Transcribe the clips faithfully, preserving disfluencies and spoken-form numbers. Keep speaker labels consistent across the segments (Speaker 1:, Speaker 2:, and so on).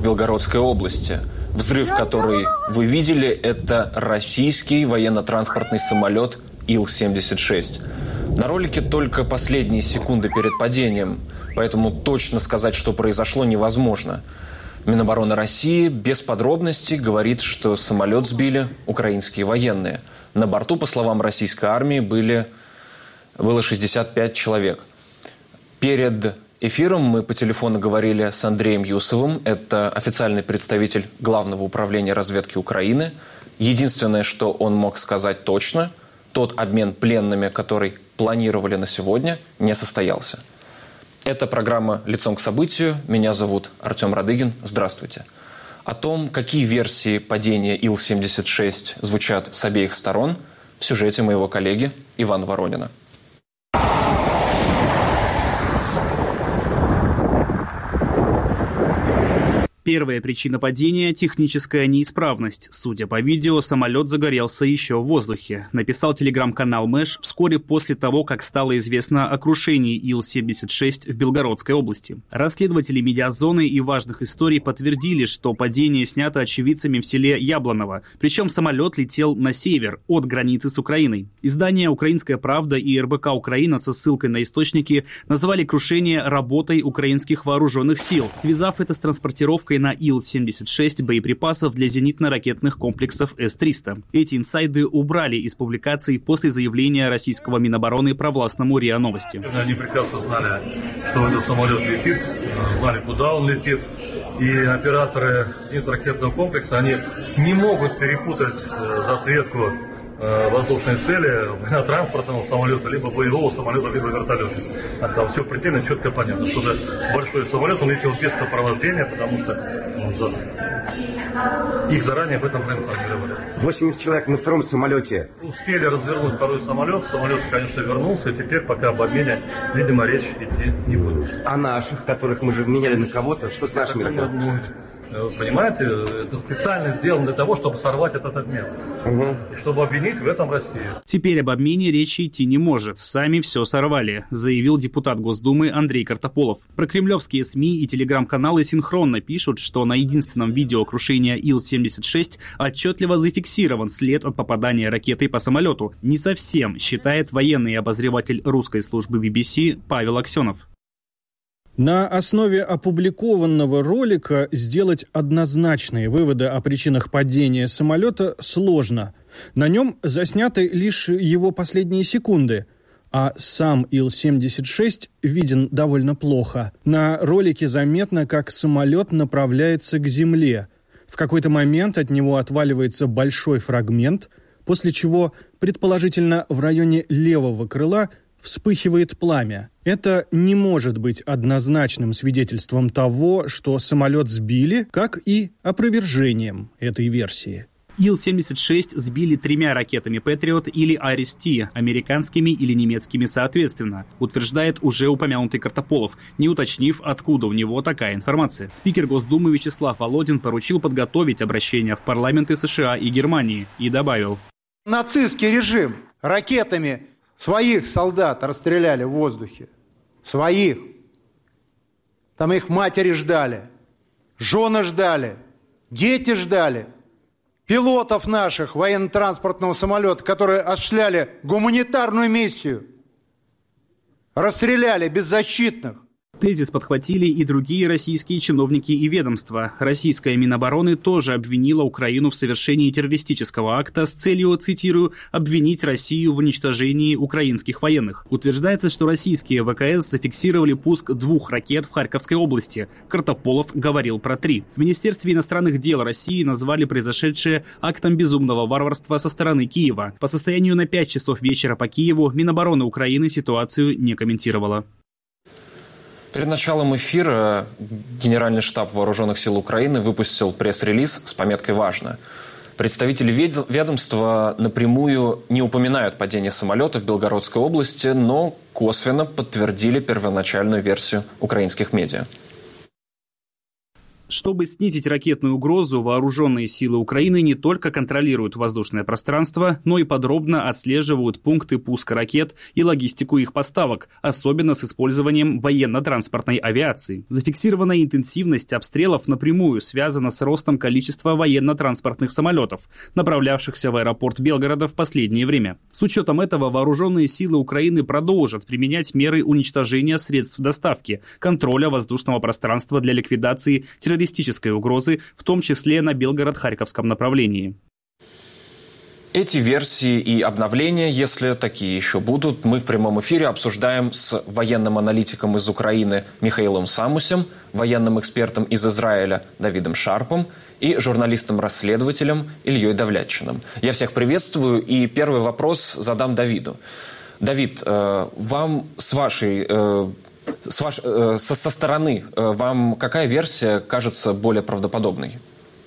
Speaker 1: Белгородской области. Взрыв, который вы видели, это российский военно-транспортный самолет Ил семьдесят шесть. На ролике только последние секунды перед падением, поэтому точно сказать, что произошло, невозможно. Минобороны России без подробностей говорит, что самолет сбили украинские военные. На борту, по словам российской армии, были, было шестьдесят пять человек. Перед эфиром мы по телефону говорили с Андреем Юсовым. Это официальный представитель Главного управления разведки Украины. Единственное, что он мог сказать точно, тот обмен пленными, который планировали на сегодня, не состоялся. Это программа «Лицом к событию». Меня зовут Артем Радыгин. Здравствуйте. О том, какие версии падения Ил семьдесят шесть звучат с обеих сторон, в сюжете моего коллеги Ивана Воронина.
Speaker 2: Первая причина падения – техническая неисправность. Судя по видео, самолет загорелся еще в воздухе. Написал телеграм-канал Мэш вскоре после того, как стало известно о крушении Ил семьдесят шесть в Белгородской области. Расследователи медиазоны и важных историй подтвердили, что падение снято очевидцами в селе Яблоново. Причем самолет летел на север, от границы с Украиной. Издания «Украинская правда» и эр бэ ка «Украина» со ссылкой на источники назвали крушение работой украинских вооруженных сил, связав это с транспортировкой на Ил семьдесят шесть боеприпасов для зенитно-ракетных комплексов эс триста. Эти инсайды убрали из публикаций после заявления российского Минобороны провластному РИА Новости.
Speaker 3: Они прекрасно знали, что этот самолет летит, знали, куда он летит. И операторы зенитно-ракетного комплекса, они не могут перепутать засветку воздушной цели военно-транспортного самолета, либо боевого самолета, либо вертолета. А там все предельно четко понятно, что это большой самолет, он летел без сопровождения, потому что ну, их заранее об этом проинформировали.
Speaker 4: восемьдесят человек на втором самолете.
Speaker 3: Успели развернуть второй самолет, самолет, конечно, вернулся, и теперь пока об обмене, видимо, речь идти не будет.
Speaker 4: А наших, которых мы же меняли на кого-то, что с нашими?
Speaker 3: Так, ну, понимаете, это специально сделано для того, чтобы сорвать этот обмен. Угу. И чтобы обвинить в этом Россию.
Speaker 2: Теперь об обмене речи идти не может. Сами все сорвали, заявил депутат Госдумы Андрей Картополов. Прокремлевские СМИ и телеграм-каналы синхронно пишут, что на единственном видео крушения Ил семьдесят шесть отчетливо зафиксирован след от попадания ракетой по самолету. Не совсем, считает военный обозреватель русской службы би би си Павел Аксенов.
Speaker 5: На основе опубликованного ролика сделать однозначные выводы о причинах падения самолета сложно. На нем засняты лишь его последние секунды, а сам Ил семьдесят шесть виден довольно плохо. На ролике заметно, как самолет направляется к земле. В какой-то момент от него отваливается большой фрагмент, после чего, предположительно, в районе левого крыла вспыхивает пламя. Это не может быть однозначным свидетельством того, что самолет сбили, как и опровержением этой версии.
Speaker 2: Ил семьдесят шесть сбили тремя ракетами Патриот или Арис-Ти, американскими или немецкими соответственно, утверждает уже упомянутый Картополов, не уточнив, откуда у него такая информация. Спикер Госдумы Вячеслав Володин поручил подготовить обращение в парламенты США и Германии и добавил:
Speaker 6: нацистский режим ракетами своих солдат расстреляли в воздухе. Своих. Там их матери ждали, жены ждали, дети ждали. Пилотов наших военно-транспортного самолета, которые осуществляли гуманитарную миссию, расстреляли беззащитных.
Speaker 2: Тезис подхватили и другие российские чиновники и ведомства. Российская Минобороны тоже обвинила Украину в совершении террористического акта с целью, цитирую, обвинить Россию в уничтожении украинских военных. Утверждается, что российские вэ ка эс зафиксировали пуск двух ракет в Харьковской области. Картополов говорил про три. В Министерстве иностранных дел России назвали произошедшее актом безумного варварства со стороны Киева. По состоянию на пять часов вечера по Киеву Минобороны Украины ситуацию не комментировала.
Speaker 1: Перед началом эфира Генеральный штаб Вооруженных сил Украины выпустил пресс-релиз с пометкой «Важно». Представители ведомства напрямую не упоминают падение самолета в Белгородской области, но косвенно подтвердили первоначальную версию украинских медиа.
Speaker 2: Чтобы снизить ракетную угрозу, вооруженные силы Украины не только контролируют воздушное пространство, но и подробно отслеживают пункты пуска ракет и логистику их поставок, особенно с использованием военно-транспортной авиации. Зафиксированная интенсивность обстрелов напрямую связана с ростом количества военно-транспортных самолетов, направлявшихся в аэропорт Белгорода в последнее время. С учетом этого вооруженные силы Украины продолжат применять меры уничтожения средств доставки, контроля воздушного пространства для ликвидации террористических террористической угрозы, в том числе на Белгород-Харьковском направлении.
Speaker 1: Эти версии и обновления, если такие еще будут, мы в прямом эфире обсуждаем с военным аналитиком из Украины Михаилом Самусем, военным экспертом из Израиля Давидом Шарпом и журналистом-расследователем Ильей Давлятчиным. Я всех приветствую, и первый вопрос задам Давиду. Давид, вам с вашей... С ваш, э, со, со стороны э, вам какая версия кажется более правдоподобной?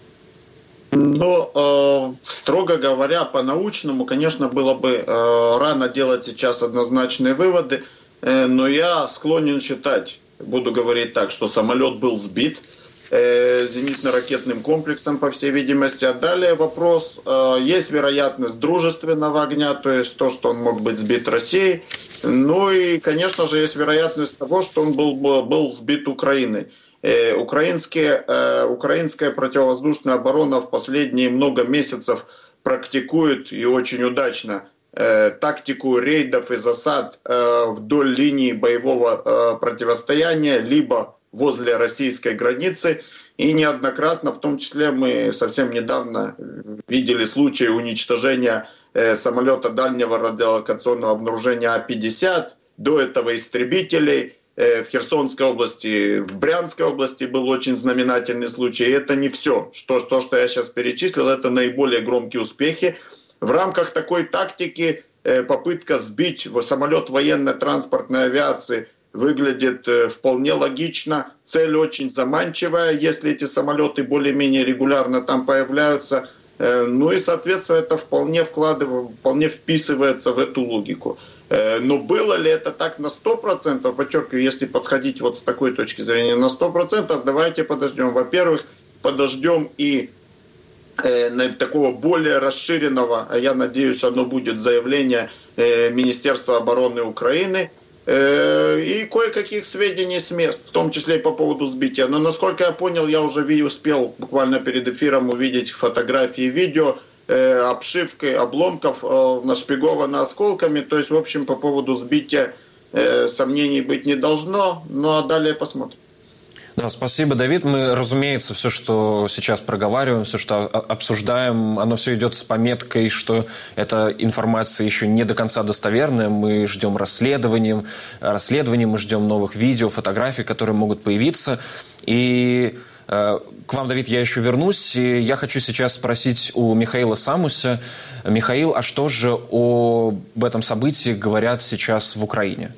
Speaker 7: Ну, э, строго говоря, по-научному, конечно, было бы э, рано делать сейчас однозначные выводы, э, но я склонен считать, буду говорить так, что самолет был сбит э, зенитно-ракетным комплексом, по всей видимости. А далее вопрос, э, есть вероятность дружественного огня, то есть то, что он мог быть сбит Россией. Ну и, конечно же, есть вероятность того, что он был, был сбит Украиной. Э, украинские, э, украинская противовоздушная оборона в последние много месяцев практикует и очень удачно э, тактику рейдов и засад э, вдоль линии боевого э, противостояния, либо возле российской границы. И неоднократно, в том числе мы совсем недавно видели случаи уничтожения самолета дальнего радиолокационного обнаружения А пятьдесят, до этого истребителей. В Херсонской области, в Брянской области был очень знаменательный случай. И это не все. Что, то, что я сейчас перечислил, это наиболее громкие успехи. В рамках такой тактики попытка сбить самолет военно-транспортной авиации выглядит вполне логично. Цель очень заманчивая, если эти самолеты более-менее регулярно там появляются. Ну и, соответственно, это вполне вкладывает, вполне вписывается в эту логику. Но было ли это так на сто процентов, подчеркиваю, если подходить вот с такой точки зрения на сто процентов, давайте подождем. Во-первых, подождем и э, такого более расширенного, а я надеюсь, оно будет заявление э, Министерства обороны Украины, и кое-каких сведений с мест, в том числе и по поводу сбития. Но, насколько я понял, я уже успел буквально перед эфиром увидеть фотографии, видео, э, обшивкой обломков, э, нашпиговано осколками. То есть, в общем, по поводу сбития э, сомнений быть не должно. Ну, а далее посмотрим.
Speaker 1: Да, спасибо, Давид. Мы, разумеется, все, что сейчас проговариваем, все, что обсуждаем, оно все идет с пометкой, что эта информация еще не до конца достоверная. Мы ждем расследований, расследований, мы ждем новых видео, фотографий, которые могут появиться. И э, к вам, Давид, я еще вернусь. И я хочу сейчас спросить у Михаила Самуся. Михаил, а что же об этом событии говорят сейчас в Украине?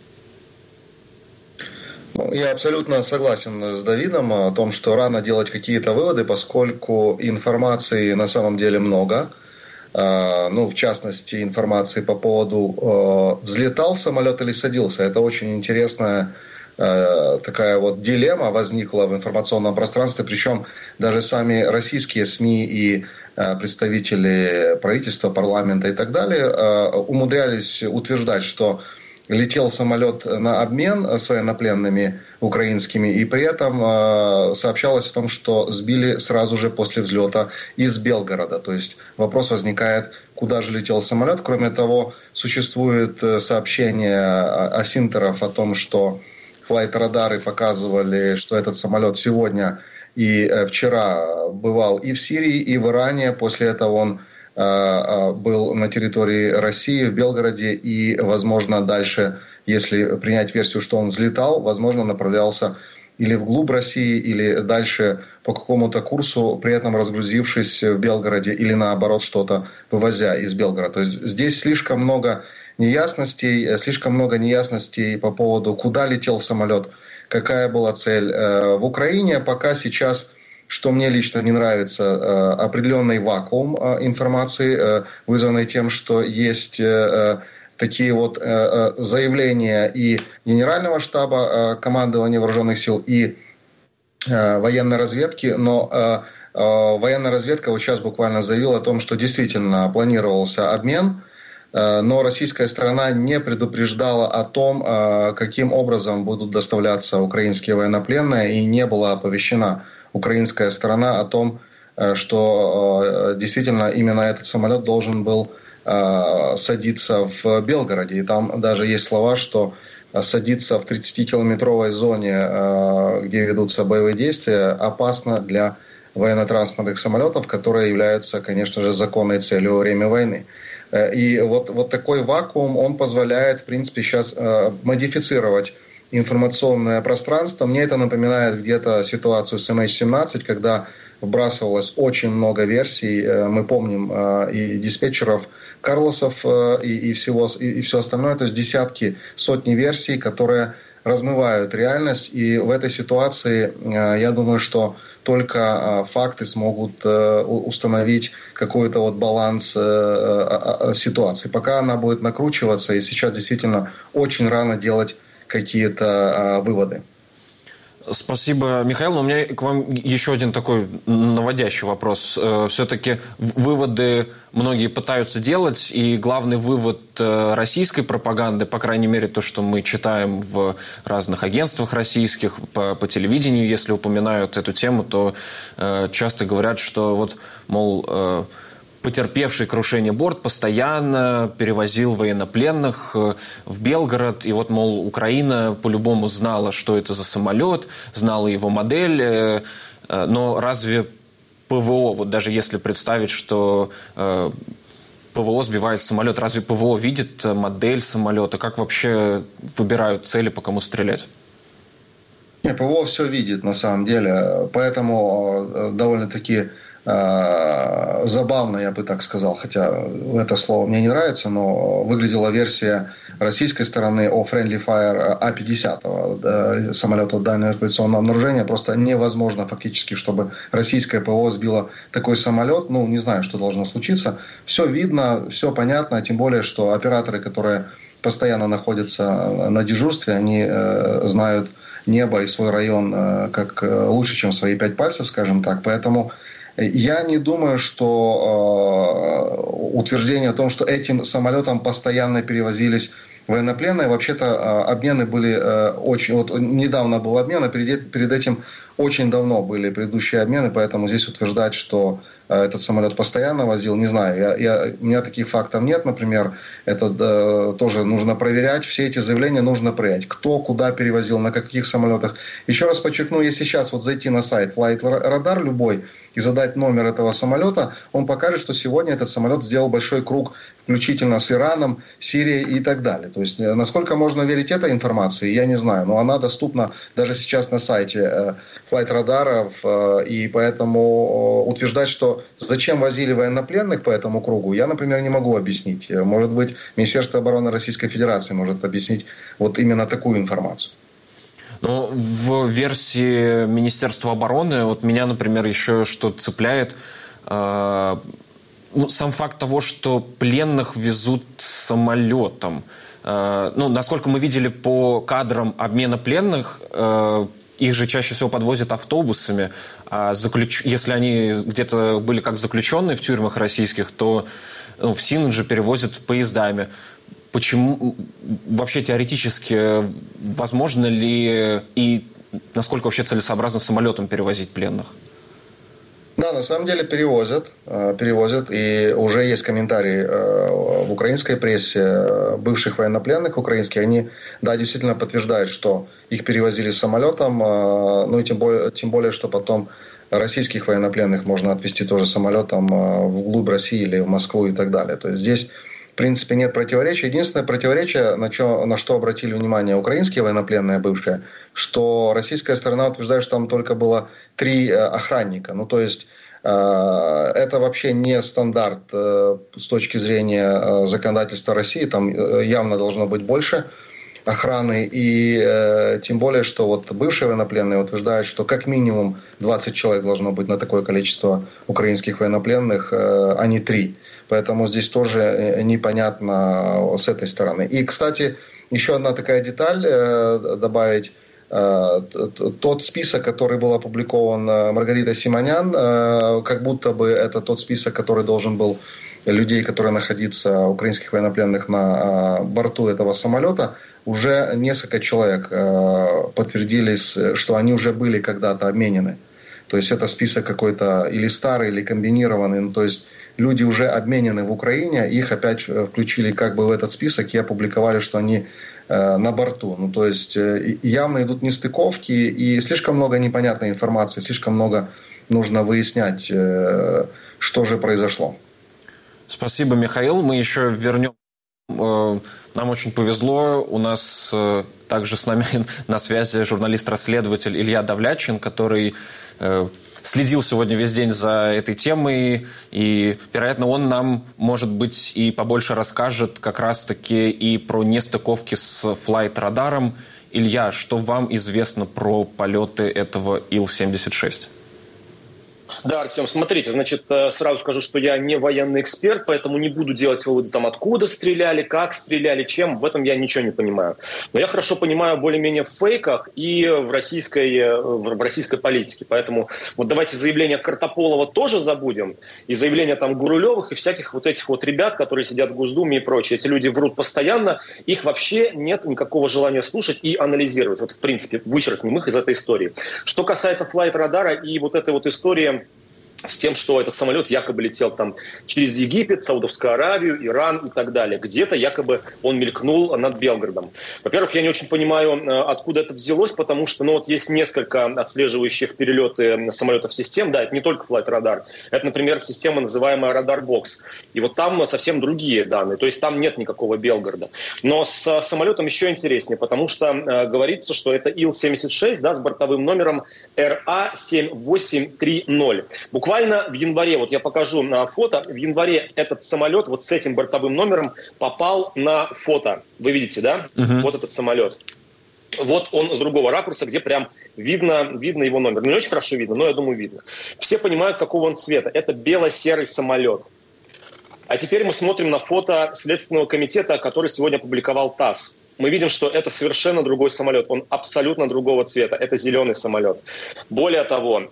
Speaker 8: Я абсолютно согласен с Давидом о том, что рано делать какие-то выводы, поскольку информации на самом деле много. Ну, в частности, информации по поводу, взлетал самолет или садился. Это очень интересная такая вот дилемма возникла в информационном пространстве. Причем даже сами российские СМИ и представители правительства, парламента и так далее умудрялись утверждать, что летел самолет на обмен с военнопленными украинскими, и при этом э, сообщалось о том, что сбили сразу же после взлета из Белгорода. То есть вопрос возникает, куда же летел самолет. Кроме того, существует сообщение осинтеров о том, что флайт-радары показывали, что этот самолет сегодня и вчера бывал и в Сирии, и в Иране. После этого он был на территории России, в Белгороде, и, возможно, дальше, если принять версию, что он взлетал, возможно, направлялся или вглубь России, или дальше по какому-то курсу, при этом разгрузившись в Белгороде, или наоборот что-то вывозя из Белгорода. То есть здесь слишком много неясностей, слишком много неясностей по поводу, куда летел самолет, какая была цель. В Украине пока сейчас... Что мне лично не нравится, определенный вакуум информации, вызванный тем, что есть такие вот заявления и Генерального штаба командования Вооруженных сил, и военной разведки, но военная разведка вот сейчас буквально заявила о том, что действительно планировался обмен, но российская сторона не предупреждала о том, каким образом будут доставляться украинские военнопленные, и не была оповещена украинская сторона о том, что действительно именно этот самолет должен был садиться в Белгороде. И там даже есть слова, что садиться в тридцатикилометровой зоне, где ведутся боевые действия, опасно для военно-транспортных самолетов, которые являются, конечно же, законной целью во время войны. И вот, вот такой вакуум, он позволяет, в принципе, сейчас модифицировать информационное пространство. Мне это напоминает где-то ситуацию с эм эйч семнадцать, когда вбрасывалось очень много версий. Мы помним и диспетчеров Карлосов, и, и, всего, и, и все остальное. То есть десятки, сотни версий, которые размывают реальность. И в этой ситуации, я думаю, что только факты смогут установить какой-то вот баланс ситуации. Пока она будет накручиваться, и сейчас действительно очень рано делать какие-то выводы.
Speaker 1: Спасибо, Михаил. Но у меня к вам еще один такой наводящий вопрос. Все-таки выводы многие пытаются делать, и главный вывод российской пропаганды, по крайней мере, то, что мы читаем в разных агентствах российских, по, по телевидению, если упоминают эту тему, то часто говорят, что вот, мол, потерпевший крушение борт постоянно перевозил военнопленных в Белгород. И вот, мол, Украина по-любому знала, что это за самолет, знала его модель. Но разве ПВО, вот даже если представить, что ПВО сбивает самолет, разве ПВО видит модель самолета? Как вообще выбирают цели, по кому стрелять?
Speaker 8: Нет, ПВО все видит на самом деле. Поэтому довольно-таки забавно, я бы так сказал, хотя это слово мне не нравится, но выглядела версия российской стороны о Friendly Fire А пятьдесят, самолета дальнего авиационного обнаружения. Просто невозможно фактически, чтобы российское ПВО сбило такой самолет. Ну, не знаю, что должно случиться. Все видно, все понятно, тем более, что операторы, которые постоянно находятся на дежурстве, они знают небо и свой район как лучше, чем свои пять пальцев, скажем так. Поэтому я не думаю, что э, утверждение о том, что этим самолетом постоянно перевозились военнопленные, вообще-то э, обмены были э, очень... Вот недавно был обмен, а перед, перед этим очень давно были предыдущие обмены, поэтому здесь утверждать, что э, этот самолет постоянно возил, не знаю. Я, я, у меня таких фактов нет, например. Это э, тоже нужно проверять. Все эти заявления нужно проверять. Кто куда перевозил, на каких самолетах. Еще раз подчеркну, если сейчас вот зайти на сайт Flight Radar любой и задать номер этого самолета, он покажет, что сегодня этот самолет сделал большой круг, включительно с Ираном, Сирией и так далее. То есть, насколько можно верить этой информации, я не знаю. Но она доступна даже сейчас на сайте Flight Radar, и поэтому утверждать, что зачем возили военнопленных по этому кругу, я, например, не могу объяснить. Может быть, Министерство обороны Российской Федерации может объяснить вот именно такую информацию.
Speaker 1: Ну, в версии Министерства обороны, вот меня, например, еще что цепляет, э, ну, сам факт того, что пленных везут самолетом. Э, ну, насколько мы видели по кадрам обмена пленных, э, их же чаще всего подвозят автобусами. А заключ... если они где-то были как заключенные в тюрьмах российских, то ну, в Синодже перевозят поездами. Почему вообще теоретически возможно ли и насколько вообще целесообразно самолетом перевозить пленных?
Speaker 8: Да, на самом деле перевозят, перевозят, и уже есть комментарии в украинской прессе бывших военнопленных украинских, они, да, действительно подтверждают, что их перевозили самолетом, ну и тем более, тем более, что потом российских военнопленных можно отвезти тоже самолетом вглубь России или в Москву и так далее. То есть здесь, в принципе, нет противоречия. Единственное противоречие, на, чё, на что обратили внимание украинские военнопленные бывшие, что российская сторона утверждает, что там только было три охранника. Ну, то есть э, это вообще не стандарт э, с точки зрения э, законодательства России. Там э, явно должно быть больше охраны. И э, тем более, что вот бывшие военнопленные утверждают, что как минимум двадцать человек должно быть на такое количество украинских военнопленных, э, а не три. Поэтому здесь тоже непонятно с этой стороны. И, кстати, еще одна такая деталь э, добавить. тот список, который был опубликован Маргаритой Симонян, как будто бы это тот список, который должен был людей, которые находятся, украинских военнопленных на борту этого самолета, уже несколько человек подтвердились, что они уже были когда-то обменены. То есть это список какой-то или старый, или комбинированный. Ну, то есть люди уже обменены в Украине, их опять включили как бы в этот список и опубликовали, что они э, на борту. Ну, то есть э, явно идут нестыковки и слишком много непонятной информации, слишком много нужно выяснять, э, что же произошло.
Speaker 1: Спасибо, Михаил. Мы еще вернем. Нам очень повезло. У нас также с нами на связи журналист-расследователь Илья Давлячин, который следил сегодня весь день за этой темой. И, вероятно, он нам, может быть, и побольше расскажет как раз-таки и про нестыковки с флайт-радаром. Илья, что вам известно про полеты этого Ил семьдесят шесть?
Speaker 9: Да, Артем, смотрите, значит, сразу скажу, что я не военный эксперт, поэтому не буду делать выводы, там, откуда стреляли, как стреляли, чем, в этом я ничего не понимаю. Но я хорошо понимаю более-менее в фейках и в российской, в российской политике, поэтому вот давайте заявление Картополова тоже забудем, и заявления там Гурулевых и всяких вот этих вот ребят, которые сидят в Госдуме и прочее. Эти люди врут постоянно, их вообще нет никакого желания слушать и анализировать. Вот, в принципе, вычеркнем их из этой истории. Что касается флайт-радара и вот этой вот истории с тем, что этот самолет якобы летел там через Египет, Саудовскую Аравию, Иран и так далее. Где-то якобы он мелькнул над Белгородом. Во-первых, я не очень понимаю, откуда это взялось, потому что ну, вот есть несколько отслеживающих перелеты самолетов систем. Да, это не только флайт-радар. Это, например, система, называемая радар-бокс. И вот там совсем другие данные. То есть там нет никакого Белгорода. Но с самолетом еще интереснее, потому что э, говорится, что это Ил семьдесят шесть, да, с бортовым номером Эр А семь восемь три ноль. Буквально Буквально в январе, вот я покажу на фото, в январе этот самолет вот с этим бортовым номером попал на фото. Вы видите, да? Uh-huh. Вот этот самолет. Вот он с другого ракурса, где прям видно, видно его номер. Не очень хорошо видно, но я думаю видно. Все понимают, какого он цвета. Это бело-серый самолет. А теперь мы смотрим на фото Следственного комитета, который сегодня опубликовал ТАСС. Мы видим, что это совершенно другой самолет. Он абсолютно другого цвета. Это зеленый самолет. Более того,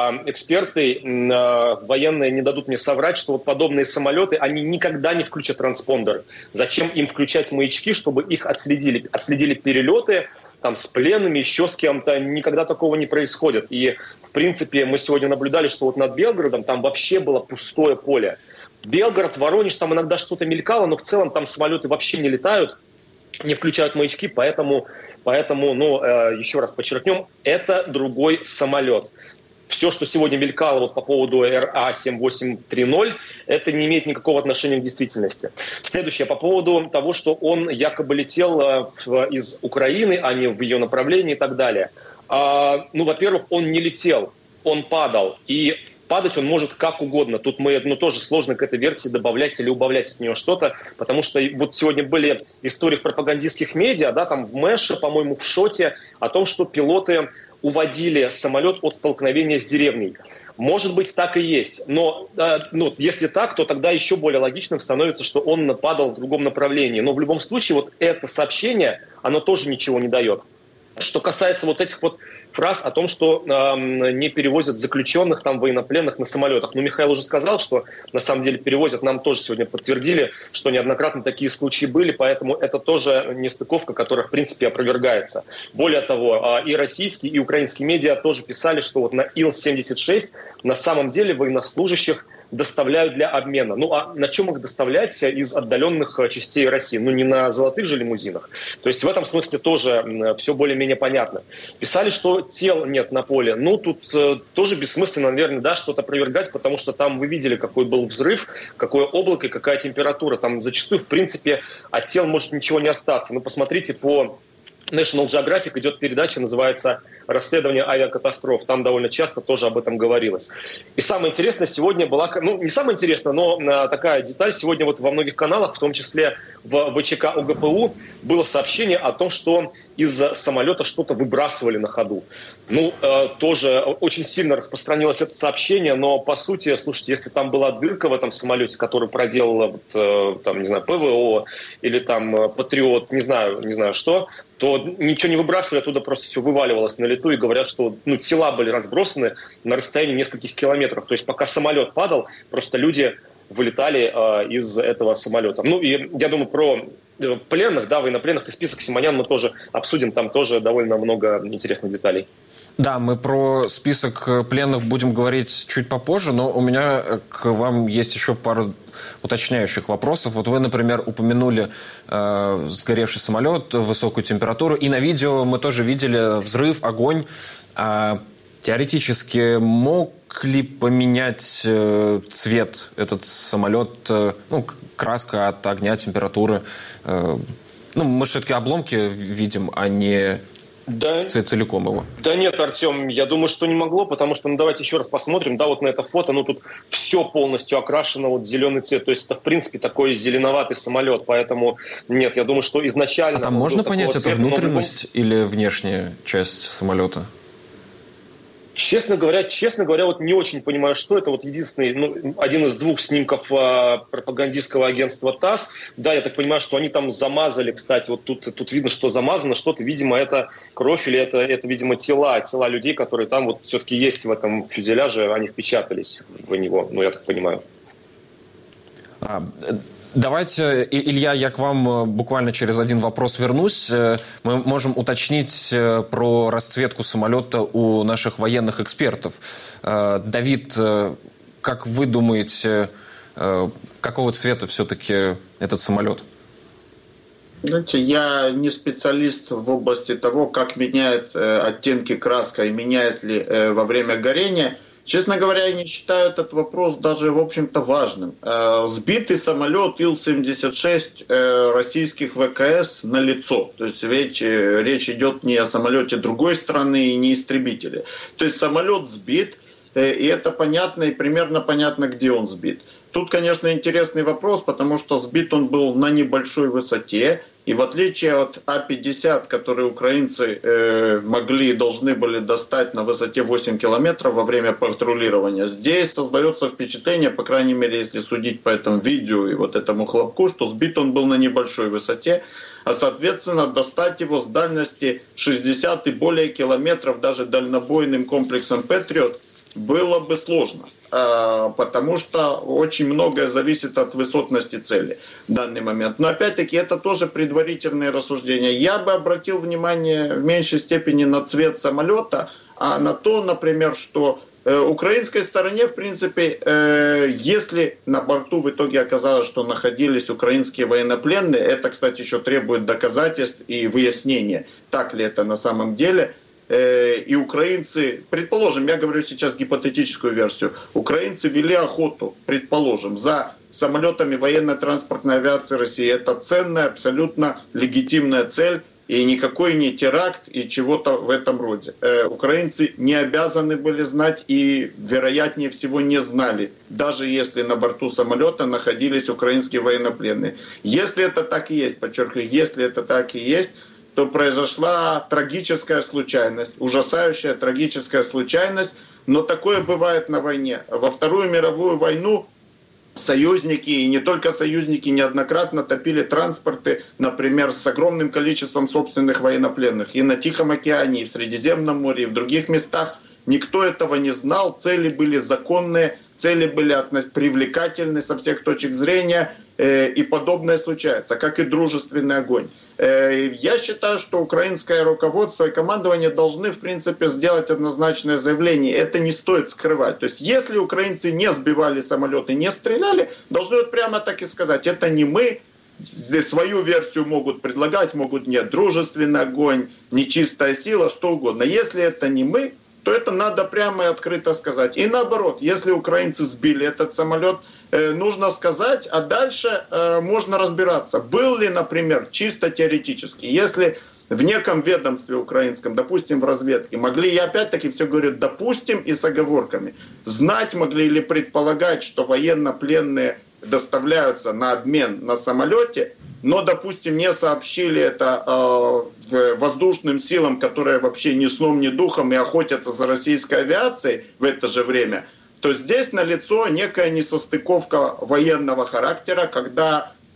Speaker 9: эксперты военные не дадут мне соврать, что вот подобные самолеты, они никогда не включат транспондер. Зачем им включать маячки, чтобы их отследили? Отследили перелеты там, с пленными, еще с кем-то. Никогда такого не происходит. И, в принципе, мы сегодня наблюдали, что вот над Белгородом там вообще было пустое поле. Белгород, Воронеж, там иногда что-то мелькало, но в целом там самолеты вообще не летают, не включают маячки, поэтому, поэтому ну, э, еще раз подчеркнем, это другой самолет. Все, что сегодня мелькало вот по поводу Эр А семь восемь три ноль, это не имеет никакого отношения к действительности. Следующее, по поводу того, что он якобы летел э, в, из Украины, а не в ее направлении и так далее. А, ну, во-первых, он не летел, он падал, и падать он может как угодно. Тут мы, ну, тоже сложно к этой версии добавлять или убавлять от нее что-то, потому что вот сегодня были истории в пропагандистских медиа, да, там в Мэше, по-моему, в Шоте, о том, что пилоты уводили самолет от столкновения с деревней. Может быть, так и есть. Но э, ну, если так, то тогда еще более логичным становится, что он падал в другом направлении. Но в любом случае вот это сообщение, оно тоже ничего не дает. Что касается вот этих вот фраз о том, что э, не перевозят заключенных, там, военнопленных на самолетах. Ну, Михаил уже сказал, что на самом деле перевозят. Нам тоже сегодня подтвердили, что неоднократно такие случаи были, поэтому это тоже нестыковка, которая, в принципе, опровергается. Более того, э, и российские, и украинские медиа тоже писали, что вот на Ил семьдесят шесть на самом деле военнослужащих доставляют для обмена. Ну, а на чем их доставлять из отдаленных частей России? Ну, не на золотых же лимузинах. То есть в этом смысле тоже все более-менее понятно. Писали, что тел нет на поле. Ну, тут э, тоже бессмысленно, наверное, да, что-то опровергать, потому что там вы видели, какой был взрыв, какое облако и какая температура. Там зачастую, в принципе, от тел может ничего не остаться. Ну, посмотрите, по National Geographic идет передача, называется «Расследование авиакатастроф». Там довольно часто тоже об этом говорилось. И самое интересное сегодня была, ну не самое интересное, но такая деталь. Сегодня вот во многих каналах, в том числе в вэ че ка о гэ пэ у, было сообщение о том, что из самолета что-то выбрасывали на ходу. Ну, э, тоже очень сильно распространилось это сообщение, но по сути, слушайте, если там была дырка в этом самолете, которую проделала, вот, э, там, не знаю, пэ вэ о или там Патриот, не знаю, не знаю что, то вот ничего не выбрасывали, оттуда просто все вываливалось на лету, и говорят, что ну, тела были разбросаны на расстоянии нескольких километров. То есть пока самолет падал, просто люди вылетали э, из этого самолета. Ну и я думаю, про пленных, да, военнопленных и список Симонян мы тоже обсудим, там тоже довольно много интересных деталей.
Speaker 1: Да, мы про список пленных будем говорить чуть попозже, но у меня к вам есть еще пару уточняющих вопросов. Вот вы, например, упомянули э, сгоревший самолет, высокую температуру, и на видео мы тоже видели взрыв, огонь. А теоретически мог ли поменять э, цвет этот самолет, э, ну, краска от огня, температуры? Э, ну, мы все-таки обломки видим, а не... Да. Целиком его.
Speaker 9: Да нет, Артем, я думаю, что не могло, потому что, ну, давайте еще раз посмотрим, да, вот на это фото, ну, тут все полностью окрашено, вот, зеленый цвет, то есть это, в принципе, такой зеленоватый самолет, поэтому, нет, я думаю, что изначально...
Speaker 1: А там можно понять, это внутренность но... или внешняя часть самолета?
Speaker 9: Честно говоря, честно говоря, вот не очень понимаю, что это. Вот единственный, ну, один из двух снимков а, пропагандистского агентства ТАСС. Да, я так понимаю, что они там замазали, кстати, вот тут, тут видно, что замазано что-то. Видимо, это кровь или это, это, видимо, тела, тела людей, которые там вот все-таки есть в этом фюзеляже, они впечатались в него, ну, я так понимаю.
Speaker 1: А, давайте, Илья, я к вам буквально через один вопрос вернусь. Мы можем уточнить про расцветку самолета у наших военных экспертов. Давид, как вы думаете, какого цвета все-таки этот самолет?
Speaker 7: Знаете, я не специалист в области того, как меняет оттенки краска и меняет ли во время горения. Честно говоря, я не считаю этот вопрос даже, в общем-то, важным. Сбитый самолет Ил семьдесят шесть российских ВКС налицо. То есть ведь речь идет не о самолете другой страны и не истребителе. То есть самолет сбит, и это понятно, и примерно понятно, где он сбит. Тут, конечно, интересный вопрос, потому что сбит он был на небольшой высоте. И в отличие от А пятьдесят, которые украинцы э, могли и должны были достать на высоте восемь километров во время патрулирования, здесь создается впечатление, по крайней мере, если судить по этому видео и вот этому хлопку, что сбит он был на небольшой высоте, а, соответственно, достать его с дальности шестьдесят и более километров даже дальнобойным комплексом «Патриот» было бы сложно. Потому что очень многое зависит от высотности цели в данный момент. Но опять-таки это тоже предварительные рассуждения. Я бы обратил внимание в меньшей степени на цвет самолета, а на то, например, что украинской стороне, в принципе, если на борту в итоге оказалось, что находились украинские военнопленные, это, кстати, еще требует доказательств и выяснения, так ли это на самом деле. И украинцы, предположим, я говорю сейчас гипотетическую версию, украинцы вели охоту, предположим, за самолетами военно-транспортной авиации России. Это ценная, абсолютно легитимная цель, и никакой не теракт и чего-то в этом роде. Украинцы не обязаны были знать и, вероятнее всего, не знали, даже если на борту самолета находились украинские военнопленные. Если это так и есть, подчеркиваю, если это так и есть, то произошла трагическая случайность, ужасающая трагическая случайность, но такое бывает на войне. Во Вторую мировую войну союзники, и не только союзники, неоднократно топили транспорты, например, с огромным количеством собственных военнопленных. И на Тихом океане, и в Средиземном море, и в других местах. Никто этого не знал, цели были законные, цели были привлекательны со всех точек зрения, и подобное случается, как и дружественный огонь. Я считаю, что украинское руководство и командование должны, в принципе, сделать однозначное заявление. Это не стоит скрывать. То есть, если украинцы не сбивали самолеты, не стреляли, должны вот прямо так и сказать. Это не мы. Свою версию могут предлагать, могут нет. Дружественный огонь, нечистая сила, что угодно. Если это не мы, то это надо прямо и открыто сказать. И наоборот, если украинцы сбили этот самолет, нужно сказать, а дальше э, можно разбираться. Был ли, например, чисто теоретически, если в неком ведомстве украинском, допустим, в разведке, могли, я опять-таки все говорю, допустим, и с оговорками, знать могли или предполагать, что военнопленные доставляются на обмен на самолете, но, допустим, не сообщили это э, воздушным силам, которые вообще ни сном, ни духом и охотятся за российской авиацией в это же время, то здесь налицо некая несостыковка военного характера, когда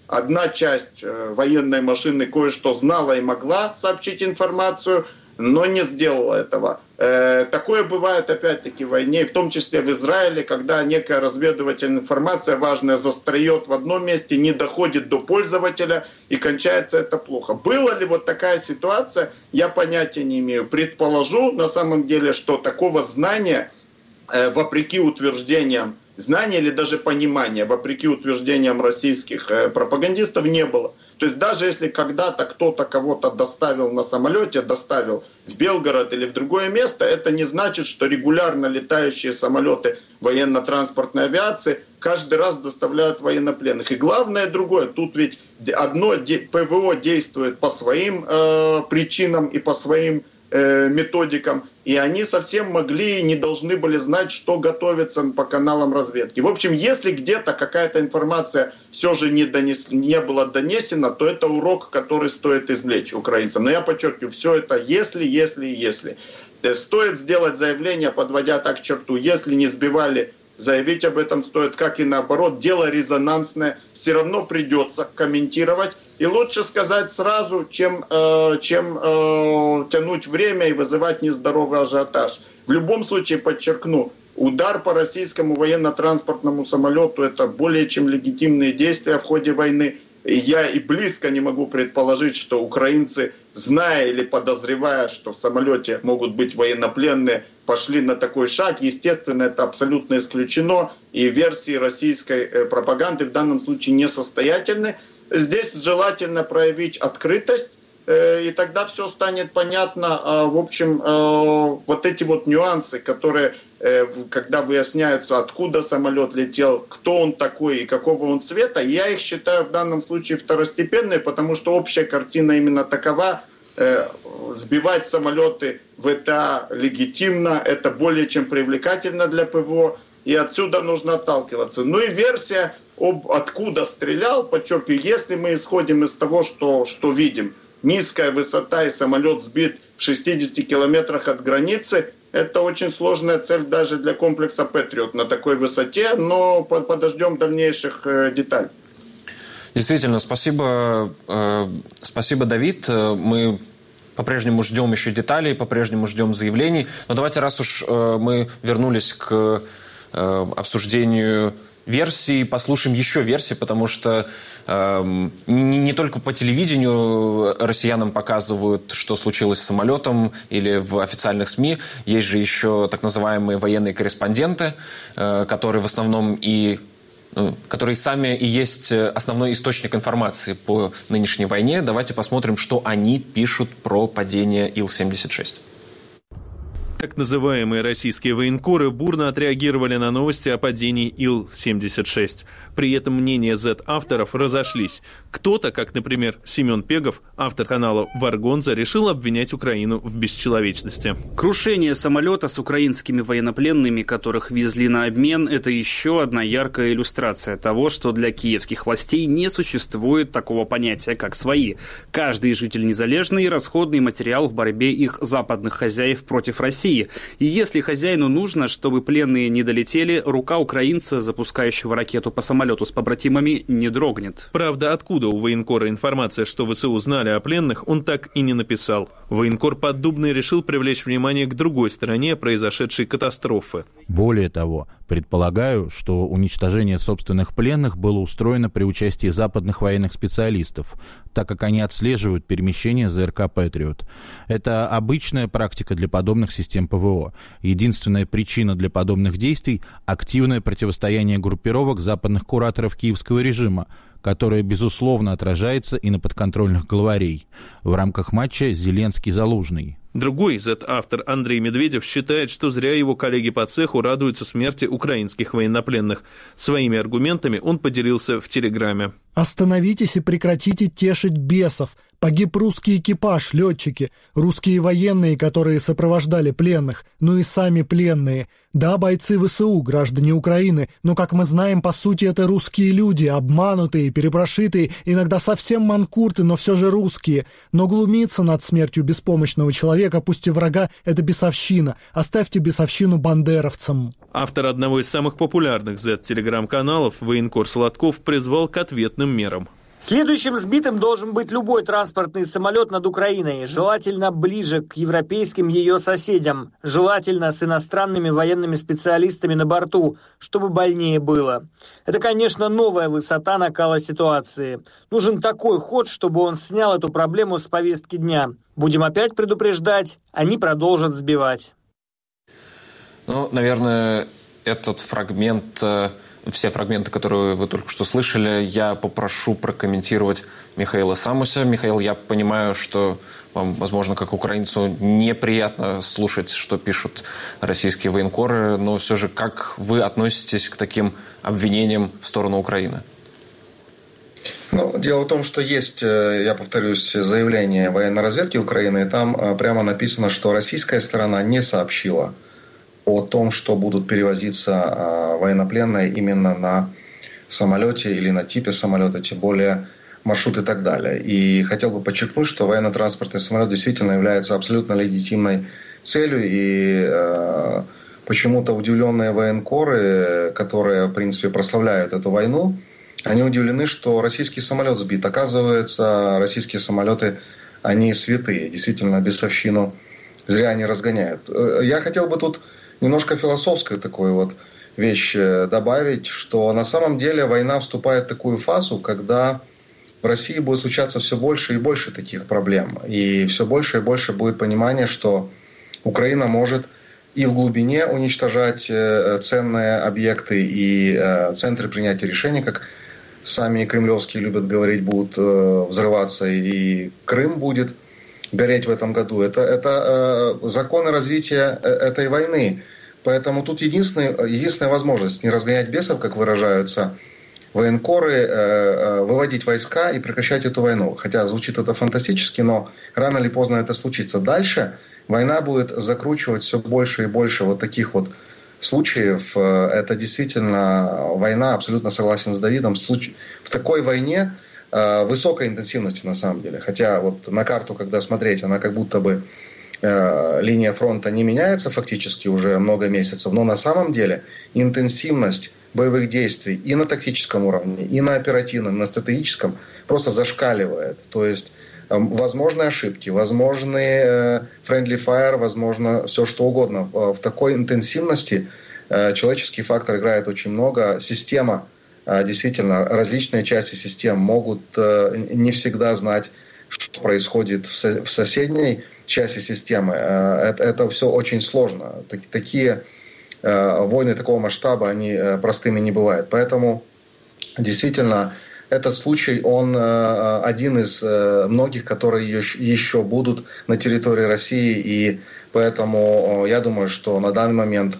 Speaker 7: одна часть э, военной машины кое-что знала и могла сообщить информацию, но не сделала этого. Э, такое бывает опять-таки в войне, в том числе в Израиле, когда некая разведывательная информация важная застроет в одном месте, не доходит до пользователя и кончается это плохо. Была ли вот такая ситуация, я понятия не имею. Предположу на самом деле, что такого знания, э, вопреки утверждениям, знания или даже понимания, вопреки утверждениям российских э, пропагандистов, не было. То есть даже если когда-то кто-то кого-то доставил на самолете, доставил в Белгород или в другое место, это не значит, что регулярно летающие самолеты военно-транспортной авиации каждый раз доставляют военнопленных. И главное другое, тут ведь одно ПВО действует по своим э, причинам и по своим э, методикам, и они совсем могли и не должны были знать, что готовится по каналам разведки. В общем, если где-то какая-то информация все же не, донес, не была донесена, то это урок, который стоит извлечь украинцам. Но я подчеркиваю, все это если, если, если. Стоит сделать заявление, подводя так черту. Если не сбивали, заявить об этом стоит, как и наоборот. Дело резонансное, все равно придется комментировать. И лучше сказать сразу, чем, э, чем э, тянуть время и вызывать нездоровый ажиотаж. В любом случае, подчеркну, удар по российскому военно-транспортному самолету – это более чем легитимные действия в ходе войны. И я и близко не могу предположить, что украинцы, зная или подозревая, что в самолете могут быть военнопленные, пошли на такой шаг. Естественно, это абсолютно исключено. И версии российской пропаганды в данном случае несостоятельны. Здесь желательно проявить открытость, и тогда все станет понятно. В общем, вот эти вот нюансы, которые, когда выясняются, откуда самолет летел, кто он такой и какого он цвета, я их считаю в данном случае второстепенные, потому что общая картина именно такова. Сбивать самолеты ВТА легитимно, это более чем привлекательно для ПВО, и отсюда нужно отталкиваться. Ну и версия, об откуда стрелял, подчеркиваю, если мы исходим из того, что, что видим, низкая высота и самолет сбит в шестидесяти километрах от границы, это очень сложная цель даже для комплекса «Патриот» на такой высоте, но подождем дальнейших деталей.
Speaker 1: Действительно, спасибо, э, спасибо, Давид. Мы по-прежнему ждем еще деталей, по-прежнему ждем заявлений. Но давайте, раз уж э, мы вернулись к э, обсуждению версий, послушаем еще версии, потому что э, не, не только по телевидению россиянам показывают, что случилось с самолетом, или в официальных СМИ. Есть же еще так называемые военные корреспонденты, э, которые в основном и которые сами и есть основной источник информации по нынешней войне. Давайте посмотрим, что они пишут про падение Ил семьдесят шесть.
Speaker 10: Так называемые российские военкоры бурно отреагировали на новости о падении Ил семьдесят шесть. При этом мнения зет-авторов разошлись. Кто-то, как, например, Семен Пегов, автор канала «Варгонза», решил обвинять Украину в бесчеловечности.
Speaker 2: Крушение самолета с украинскими военнопленными, которых везли на обмен, это еще одна яркая иллюстрация того, что для киевских властей не существует такого понятия, как «свои». Каждый житель Незалежный – расходный материал в борьбе их западных хозяев против России. И если хозяину нужно, чтобы пленные не долетели, рука украинца, запускающего ракету по самолету с побратимами, не дрогнет.
Speaker 10: Правда, откуда у военкора информация, что ВСУ знали о пленных, он так и не написал. Военкор Поддубный решил привлечь внимание к другой стороне произошедшей катастрофы.
Speaker 11: Более того, предполагаю, что уничтожение собственных пленных было устроено при участии западных военных специалистов, так как они отслеживают перемещение ЗРК «Патриот». Это обычная практика для подобных систем ПВО. Единственная причина для подобных действий – активное противостояние группировок западных кураторов киевского режима, которое, безусловно, отражается и на подконтрольных главарей. В рамках матча Зеленский-Залужный.
Speaker 10: Другой зет-автор Андрей Медведев считает, что зря его коллеги по цеху радуются смерти украинских военнопленных. Своими аргументами он поделился в Телеграме.
Speaker 12: Остановитесь и прекратите тешить бесов. Погиб русский экипаж, летчики, русские военные, которые сопровождали пленных, ну и сами пленные. Да, бойцы ВСУ, граждане Украины, но, как мы знаем, по сути, это русские люди, обманутые, перепрошитые, иногда совсем манкурты, но все же русские. Но глумиться над смертью беспомощного человека, пусть и врага, это бесовщина. Оставьте бесовщину бандеровцам.
Speaker 10: Автор одного из самых популярных зет-телеграм-каналов, военкор Сладков, призвал к ответным мерам.
Speaker 13: Следующим сбитым должен быть любой транспортный самолет над Украиной, желательно ближе к европейским ее соседям, желательно с иностранными военными специалистами на борту, чтобы больнее было. Это, конечно, новая высота накала ситуации. Нужен такой ход, чтобы он снял эту проблему с повестки дня. Будем опять предупреждать, они продолжат сбивать.
Speaker 1: Ну, наверное, этот фрагмент... Все фрагменты, которые вы только что слышали, я попрошу прокомментировать Михаила Самуся. Михаил, я понимаю, что вам, возможно, как украинцу, неприятно слушать, что пишут российские военкоры, но все же как вы относитесь к таким обвинениям в сторону Украины?
Speaker 8: Ну, дело в том, что есть, я повторюсь, заявление военной разведки Украины, и там прямо написано, что российская сторона не сообщила о том, что будут перевозиться военнопленные именно на самолете или на типе самолета, тем более маршрут и так далее. И хотел бы подчеркнуть, что военно-транспортный самолет действительно является абсолютно легитимной целью, и э, почему-то удивленные военкоры, которые, в принципе, прославляют эту войну, они удивлены, что российский самолет сбит. Оказывается, российские самолеты, они святые, действительно, бесовщину зря не разгоняют. Я хотел бы тут немножко философскую такую вот вещь добавить, что на самом деле война вступает в такую фазу, когда в России будет случаться все больше и больше таких проблем. И все больше и больше будет понимание, что Украина может и в глубине уничтожать ценные объекты и центры принятия решений, как сами кремлевские любят говорить, будут взрываться, и Крым будет гореть в этом году. Это, это э, законы развития этой войны. Поэтому тут единственная, единственная возможность не разгонять бесов, как выражаются военкоры, э, э, выводить войска и прекращать эту войну. Хотя звучит это фантастически, но рано или поздно это случится. Дальше война будет закручивать все больше и больше вот таких вот случаев. Это действительно война, абсолютно согласен с Давидом. В такой войне высокой интенсивности на самом деле. Хотя вот на карту, когда смотреть, она как будто бы э, линия фронта не меняется фактически уже много месяцев, но на самом деле интенсивность боевых действий и на тактическом уровне, и на оперативном, и на стратегическом просто зашкаливает. То есть э, возможны ошибки, возможны э, friendly fire, возможно все что угодно. В такой интенсивности э, человеческий фактор играет очень много. Система, действительно, различные части систем могут не всегда знать, что происходит в соседней части системы. Это, это все очень сложно. Такие войны такого масштаба, они простыми не бывают. Поэтому, действительно, этот случай, он один из многих, которые еще будут на территории России. И поэтому я думаю, что на данный момент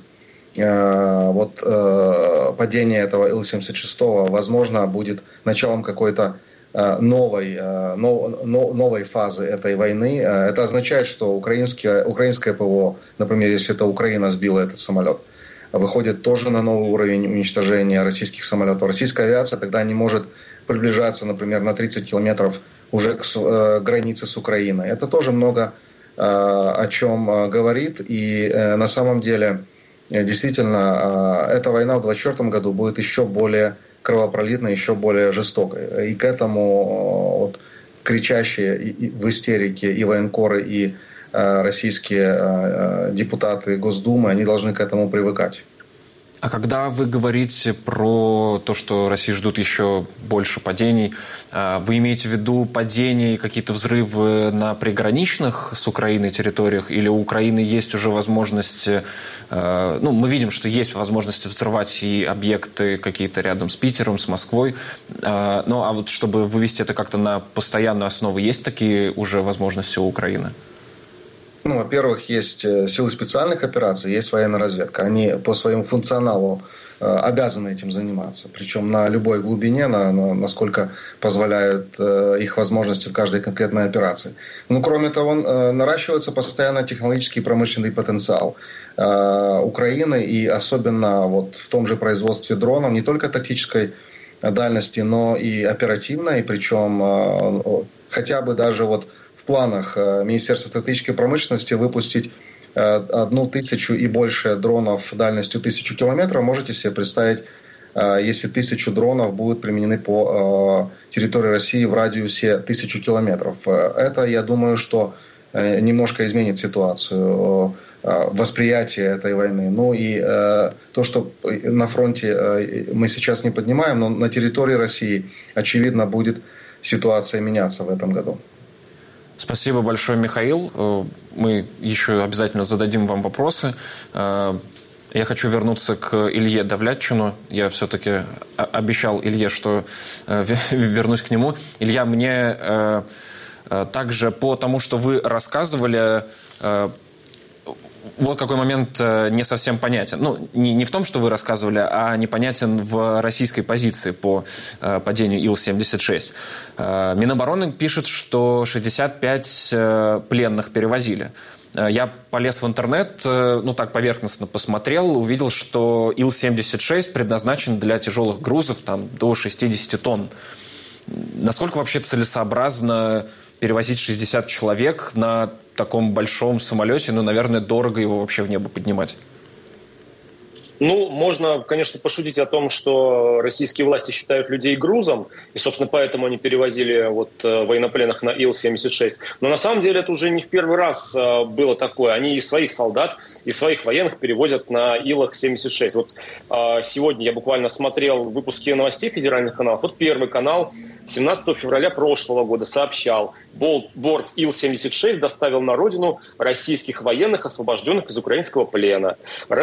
Speaker 8: вот э, падение этого Ил семьдесят шесть, возможно, будет началом какой-то э, новой, э, нов, новой фазы этой войны. Это означает, что украинское, украинское ПВО, например, если это Украина сбила этот самолет, выходит тоже на новый уровень уничтожения российских самолетов. Российская авиация тогда не может приближаться, например, на тридцать километров уже к э, границе с Украиной. Это тоже много э, о чем э, говорит. И э, на самом деле... Действительно, эта война в двадцать четвёртом году будет еще более кровопролитной, еще более жестокой. И к этому вот, кричащие в истерике и военкоры, и российские депутаты Госдумы, они должны к этому привыкать.
Speaker 1: А когда вы говорите про то, что России ждут еще больше падений, вы имеете в виду падения и какие-то взрывы на приграничных с Украиной территориях, или у Украины есть уже возможность, ну, мы видим, что есть возможность взрывать и объекты какие-то рядом с Питером, с Москвой, ну, а вот чтобы вывести это как-то на постоянную основу, есть такие уже возможности у Украины?
Speaker 8: Ну, во-первых, есть силы специальных операций, есть военная разведка. Они по своему функционалу э, обязаны этим заниматься. Причем на любой глубине, на, на, насколько позволяют э, их возможности в каждой конкретной операции. Ну, кроме того, э, наращивается постоянно технологический и промышленный потенциал э, Украины. И особенно вот в том же производстве дронов, не только тактической дальности, но и оперативной. Причем э, хотя бы даже вот в планах Министерства стратегической промышленности выпустить одну тысячу и больше дронов дальностью тысячу километров. Можете себе представить, если тысячу дронов будут применены по территории России в радиусе тысячи километров. Это, я думаю, что немножко изменит ситуацию восприятия этой войны. Ну и то, что на фронте мы сейчас не поднимаем, но на территории России, очевидно, будет ситуация меняться в этом году.
Speaker 1: Спасибо большое, Михаил. Мы еще обязательно зададим вам вопросы. Я хочу вернуться к Илье Давлятчину. Я все-таки обещал Илье, что вернусь к нему. Илья, мне также по тому, что вы рассказывали, вот какой момент не совсем понятен. Ну, не, не в том, что вы рассказывали, а непонятен в российской позиции по э, падению Ил семьдесят шесть. Э, Минобороны пишет, что шестьдесят пять э, пленных перевозили. Э, я полез в интернет, э, ну так поверхностно посмотрел, увидел, что Ил семьдесят шесть предназначен для тяжелых грузов там, до шестьдесят тонн. Насколько вообще целесообразно перевозить шестьдесят человек на таком большом самолете? Ну, наверное, дорого его вообще в небо поднимать.
Speaker 9: Ну, можно, конечно, пошутить о том, что российские власти считают людей грузом, и, собственно, поэтому они перевозили вот военнопленных на Ил семьдесят шесть. Но на самом деле это уже не в первый раз было такое. Они и своих солдат, и своих военных перевозят на Илах семьдесят шесть. Вот сегодня я буквально смотрел выпуски новостей федеральных каналов. Вот Первый канал семнадцатого февраля прошлого года сообщал, борт Ил семьдесят шесть доставил на родину российских военных, освобожденных из украинского плена.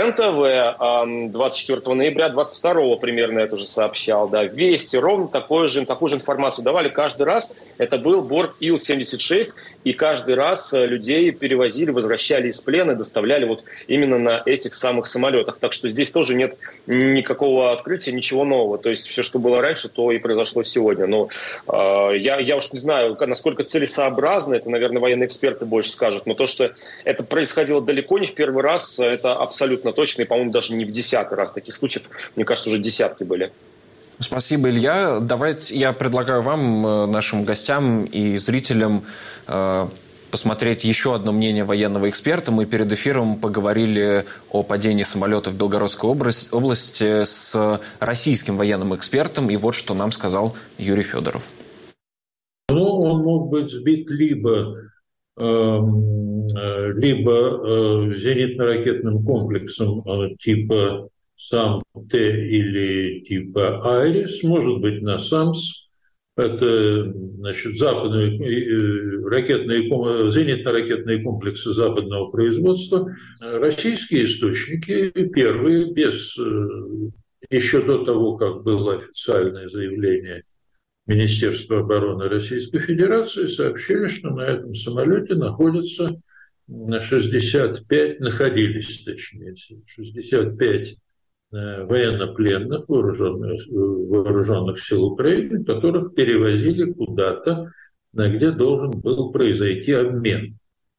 Speaker 9: РЕН-ТВ двадцать четвёртого ноября двадцать второго примерно это уже сообщал. Да. Вести ровно такую же, такую же информацию давали каждый раз. Это был борт Ил семьдесят шесть, и каждый раз людей перевозили, возвращали из плена и доставляли вот именно на этих самых самолетах. Так что здесь тоже нет никакого открытия, ничего нового. То есть все, что было раньше, то и произошло сегодня. Но э, я, я уж не знаю, насколько целесообразно, это, наверное, военные эксперты больше скажут, но то, что это происходило далеко не в первый раз, это абсолютно точно, и, по-моему, даже не в десятый раз. Таких случаев, мне кажется, уже десятки были.
Speaker 1: Спасибо, Илья. Давайте я предлагаю вам, нашим гостям и зрителям, посмотреть еще одно мнение военного эксперта. Мы перед эфиром поговорили о падении самолета в Белгородской области с российским военным экспертом, и вот что нам сказал Юрий Федоров.
Speaker 14: Ну, он мог быть сбит либо, э, либо э, зенитно-ракетным комплексом э, типа САМ-Т или типа Айрис, может быть, на САМС. Это, значит, западные э, ракетные, зенитно-ракетные комплексы западного производства. Российские источники, первые, без, э, еще до того, как было официальное заявление Министерства обороны Российской Федерации, сообщили, что на этом самолете находятся шестьдесят пять, находились, точнее, шестьдесят пять военнопленных вооруженных, вооруженных сил Украины, которых перевозили куда-то, где должен был произойти обмен.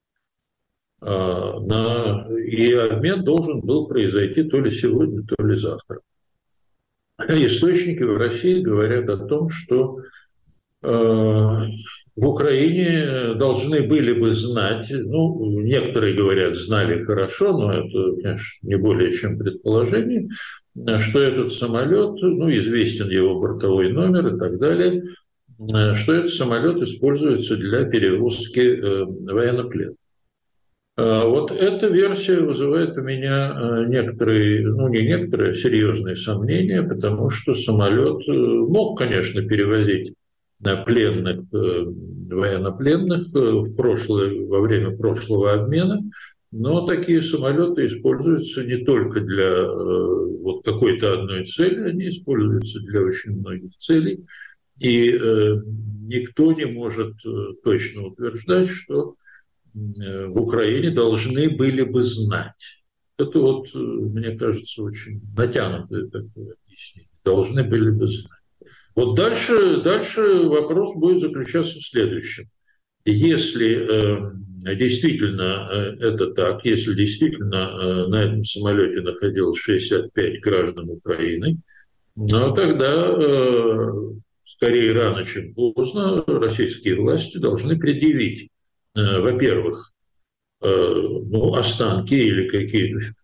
Speaker 14: И обмен должен был произойти то ли сегодня, то ли завтра. Источники в России говорят о том, что э, в Украине должны были бы знать, ну, некоторые говорят, знали хорошо, но это, конечно, не более чем предположение, что этот самолет, ну, известен его бортовой номер и так далее, что этот самолет используется для перевозки э, военнопленных. Вот эта версия вызывает у меня некоторые, ну не некоторые, а серьезные сомнения, потому что самолет мог, конечно, перевозить пленных, военнопленных в прошлое, во время прошлого обмена, но такие самолеты используются не только для вот какой-то одной цели, они используются для очень многих целей, и никто не может точно утверждать, что в Украине должны были бы знать. Это вот, мне кажется, очень натянутое такое объяснение. Должны были бы знать. Вот дальше, дальше вопрос будет заключаться в следующем. Если э, действительно э, это так, если действительно э, на этом самолете находилось шестьдесят пять граждан Украины, ну тогда э, скорее рано, чем поздно российские власти должны предъявить, во-первых, ну, останки или какие-то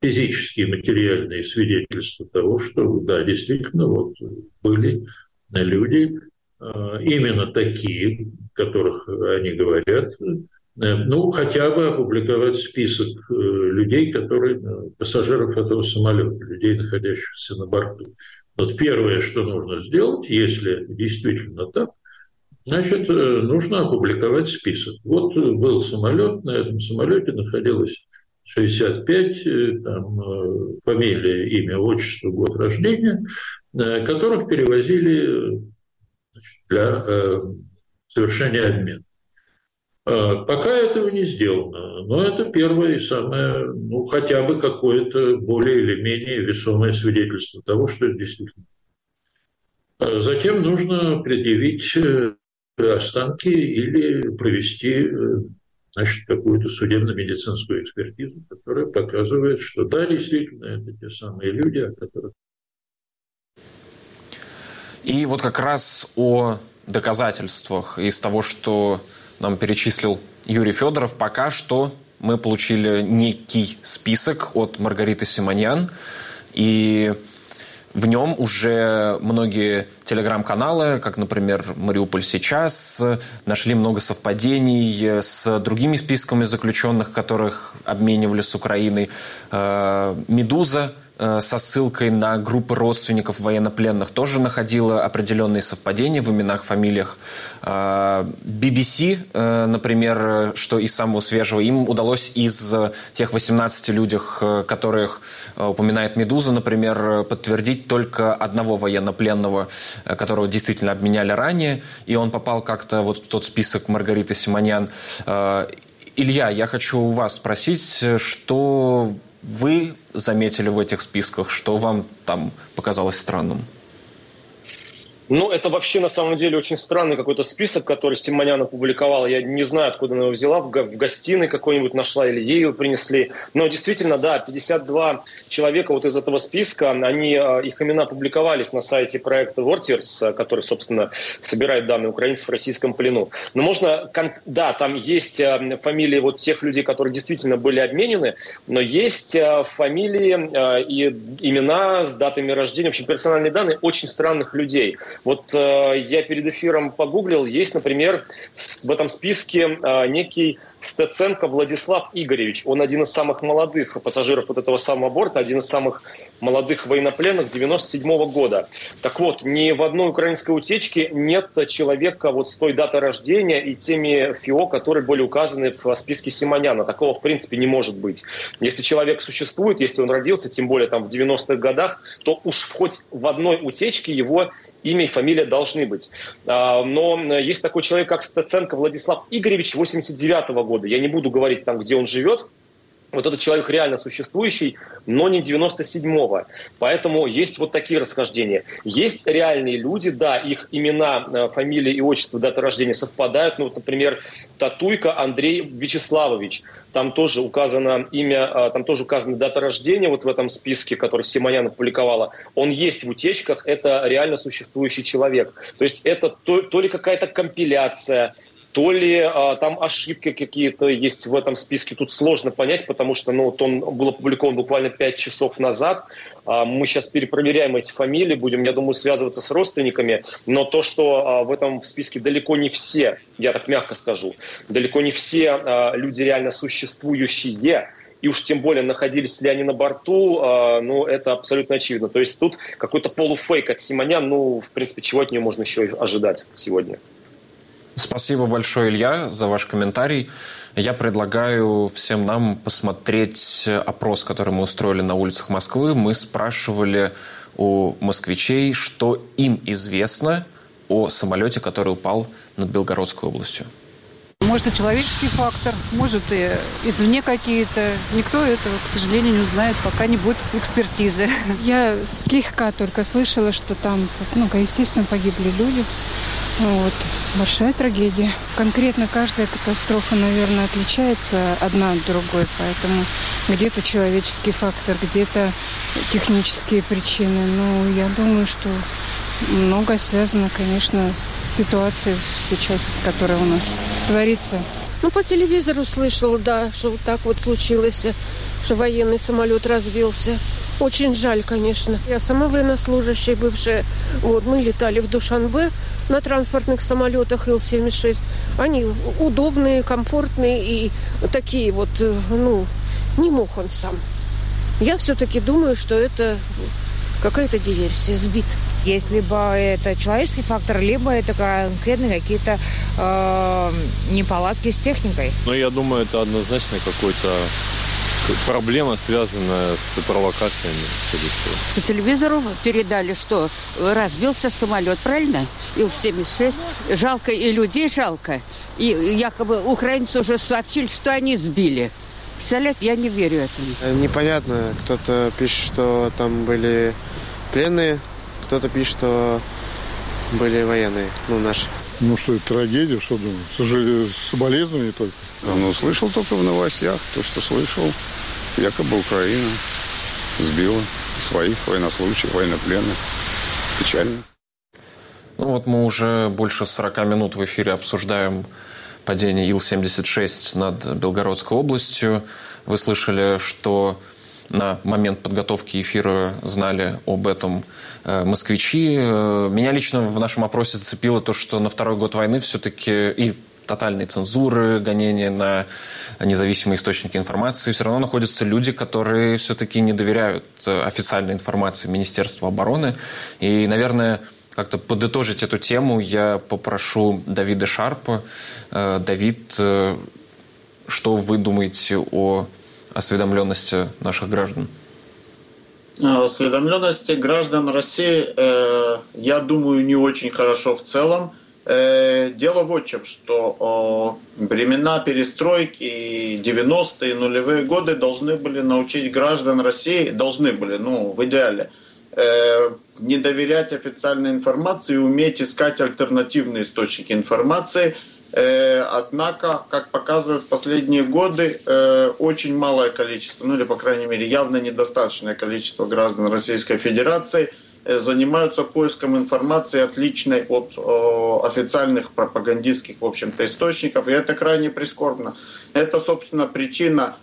Speaker 14: физические, материальные свидетельства того, что, да, действительно, вот были люди, именно такие, о которых они говорят, ну, хотя бы опубликовать список людей, которые, пассажиров этого самолета, людей, находящихся на борту. Вот первое, что нужно сделать, если действительно так, значит, нужно опубликовать список. Вот был самолет, на этом самолете находилось шестьдесят пять, там, фамилия, имя, отчество, год рождения, которых перевозили, значит, для э, совершения обмена. Пока этого не сделано, но это первое и самое, ну, хотя бы какое-то более или менее весомое свидетельство того, что это действительно. Затем нужно предъявить останки или провести, значит, какую-то судебно-медицинскую экспертизу, которая показывает, что да, действительно, это те самые люди, о которых...
Speaker 1: И вот как раз о доказательствах из того, что нам перечислил Юрий Федоров, пока что мы получили некий список от Маргариты Симоньян, и в нем уже многие телеграм-каналы, как, например, «Мариуполь сейчас», нашли много совпадений с другими списками заключенных, которых обменивали с Украиной. «Медуза» со ссылкой на группы родственников военнопленных тоже находила определенные совпадения в именах, фамилиях. би би си, например, что из самого свежего, им удалось из тех восемнадцати людей, которых упоминает «Медуза», например, подтвердить только одного военнопленного, которого действительно обменяли ранее, и он попал как-то вот в тот список Маргариты Симоньян. Илья, я хочу у вас спросить, что вы заметили в этих списках, что вам там показалось странным?
Speaker 9: Ну, это вообще на самом деле очень странный какой-то список, который Симоньян опубликовала. Я не знаю, откуда она его взяла, в гостиной какой-нибудь нашла или ей его принесли. Но действительно, да, пятьдесят два человека вот из этого списка, они, их имена публиковались на сайте проекта Вортирс, который, собственно, собирает данные украинцев в российском плену. Но можно, да, там есть фамилии вот тех людей, которые действительно были обменены, но есть фамилии и имена с датами рождения, в общем, персональные данные очень странных людей. Вот э, я перед эфиром погуглил, есть, например, в этом списке э, некий Стеценко Владислав Игоревич. Он один из самых молодых пассажиров вот этого самого борта, один из самых молодых военнопленных девяносто седьмого года. Так вот, ни в одной украинской утечке нет человека вот с той датой рождения и теми ФИО, которые были указаны в списке Симоньяна. Такого, в принципе, не может быть. Если человек существует, если он родился, тем более там в девяностых годах, то уж хоть в одной утечке его имя и фамилия должны быть. Но есть такой человек, как Стеценко Владислав Игоревич, восемьдесят девятого года. Я не буду говорить там, где он живет. Вот этот человек реально существующий, но не девяносто седьмого. Поэтому есть вот такие расхождения. Есть реальные люди, да, их имена, фамилии и отчество, дата рождения совпадают. Ну, вот, например, Татуйко Андрей Вячеславович. Там тоже указано имя, там тоже указана дата рождения вот в этом списке, который Симоньян опубликовала. Он есть в утечках, это реально существующий человек. То есть это то, то ли какая-то компиляция, то ли а, там ошибки какие-то есть в этом списке. Тут сложно понять, потому что ну, вот он был опубликован буквально пять часов назад. А, мы сейчас перепроверяем эти фамилии, будем, я думаю, связываться с родственниками. Но то, что а, в этом списке далеко не все, я так мягко скажу, далеко не все а, люди реально существующие, и уж тем более находились ли они на борту, а, ну, это абсолютно очевидно. То есть тут какой-то полуфейк от Симоньян, ну, в принципе, чего от нее можно еще ожидать сегодня?
Speaker 1: Спасибо большое, Илья, за ваш комментарий. Я предлагаю всем нам посмотреть опрос, который мы устроили на улицах Москвы. Мы спрашивали у москвичей, что им известно о самолете, который упал над Белгородской областью.
Speaker 15: Может, и человеческий фактор, может, и извне какие-то. Никто этого, к сожалению, не узнает, пока не будет экспертизы.
Speaker 16: Я слегка только слышала, что там, ну, естественно, погибли люди. Вот. Большая трагедия. Конкретно каждая катастрофа, наверное, отличается одна от другой, поэтому где-то человеческий фактор, где-то технические причины. Но я думаю, что многое связано, конечно, с ситуацией сейчас, которая у нас творится.
Speaker 17: Ну, по телевизору слышала, да, что вот так вот случилось. что военный самолет разбился. Очень жаль, конечно. Я сама военнослужащая бывшая. Вот, мы летали в Душанбе на транспортных самолетах Ил семьдесят шесть. Они удобные, комфортные и такие вот, ну, не мог он сам. Я все-таки думаю, что это какая-то диверсия, сбит.
Speaker 18: Есть либо это человеческий фактор, либо это конкретно какие-то э, неполадки с техникой.
Speaker 19: Ну, я думаю, это однозначно какой-то проблема, связанная с провокациями, скорее всего.
Speaker 20: По телевизору передали, что разбился самолет, правильно? Ил семьдесят шесть. Жалко, и людей жалко. И якобы украинцы уже сообщили, что они сбили. Представляете, я не верю этому.
Speaker 21: Непонятно. Кто-то пишет, что там были пленные, кто-то пишет, что были военные, ну, наши.
Speaker 22: Ну, что это трагедия, что думаю? Сожалею, соболезнования только.
Speaker 23: Ну, слышал только в новостях, то, что слышал. Якобы Украина сбила своих военнослужащих, военнопленных. Печально.
Speaker 1: Ну вот мы уже больше сорока минут в эфире обсуждаем падение Ил семьдесят шесть над Белгородской областью. Вы слышали, что на момент подготовки эфира знали об этом москвичи. Меня лично в нашем опросе зацепило то, что на второй год войны все-таки и тотальной цензуры, гонения на независимые источники информации, все равно находятся люди, которые все-таки не доверяют официальной информации Министерства обороны. И, наверное, как-то подытожить эту тему я попрошу Давида Шарпа. Давид, что вы думаете о осведомленности наших граждан?
Speaker 7: Осведомленности граждан России, э, я думаю, не очень хорошо в целом. Э, дело вот в чем, что э, времена перестройки и девяностые, нулевые годы должны были научить граждан России, должны были, ну, в идеале, э, не доверять официальной информации и уметь искать альтернативные источники информации. Однако, как показывают последние годы, очень малое количество, ну или, по крайней мере, явно недостаточное количество граждан Российской Федерации занимаются поиском информации, отличной от официальных пропагандистских, в общем-то, источников, и это крайне прискорбно. Это, собственно, причина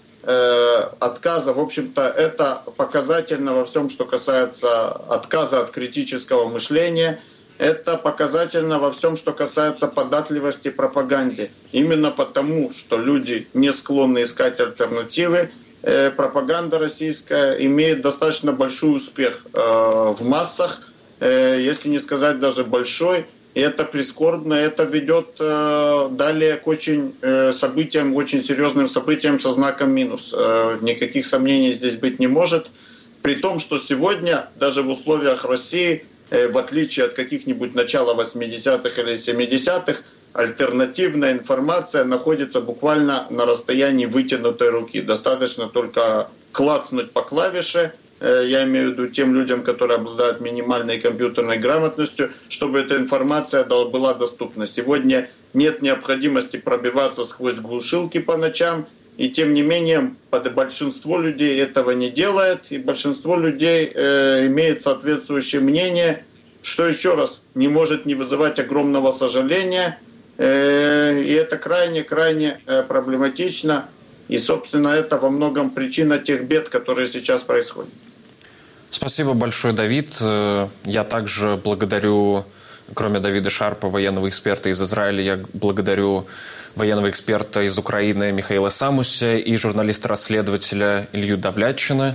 Speaker 7: отказа, в общем-то, это показательно во всем, что касается отказа от критического мышления. Это показательно во всем, что касается податливости пропаганде. Именно потому, что люди не склонны искать альтернативы, э, пропаганда российская имеет достаточно большой успех э, в массах, э, если не сказать даже большой. И это прискорбно, это ведет э, далее к очень э, событиям, очень серьезным событиям со знаком минус. Э, никаких сомнений здесь быть не может. При том, что сегодня, даже в условиях России, в отличие от каких-нибудь начала восьмидесятых или семидесятых, альтернативная информация находится буквально на расстоянии вытянутой руки. Достаточно только клацнуть по клавише, я имею в виду тем людям, которые обладают минимальной компьютерной грамотностью, чтобы эта информация была доступна. Сегодня нет необходимости пробиваться сквозь глушилки по ночам, и тем не менее большинство людей этого не делает, и большинство людей э, имеет соответствующее мнение, что еще раз не может не вызывать огромного сожаления, э, и это крайне-крайне э, проблематично, и, собственно, это во многом причина тех бед, которые сейчас происходят.
Speaker 1: Спасибо большое, Давид. Я также благодарю, кроме Давида Шарпа, военного эксперта из Израиля, я благодарю военного эксперта из Украины Михаила Самуся и журналиста-расследователя Илью Давлятчина.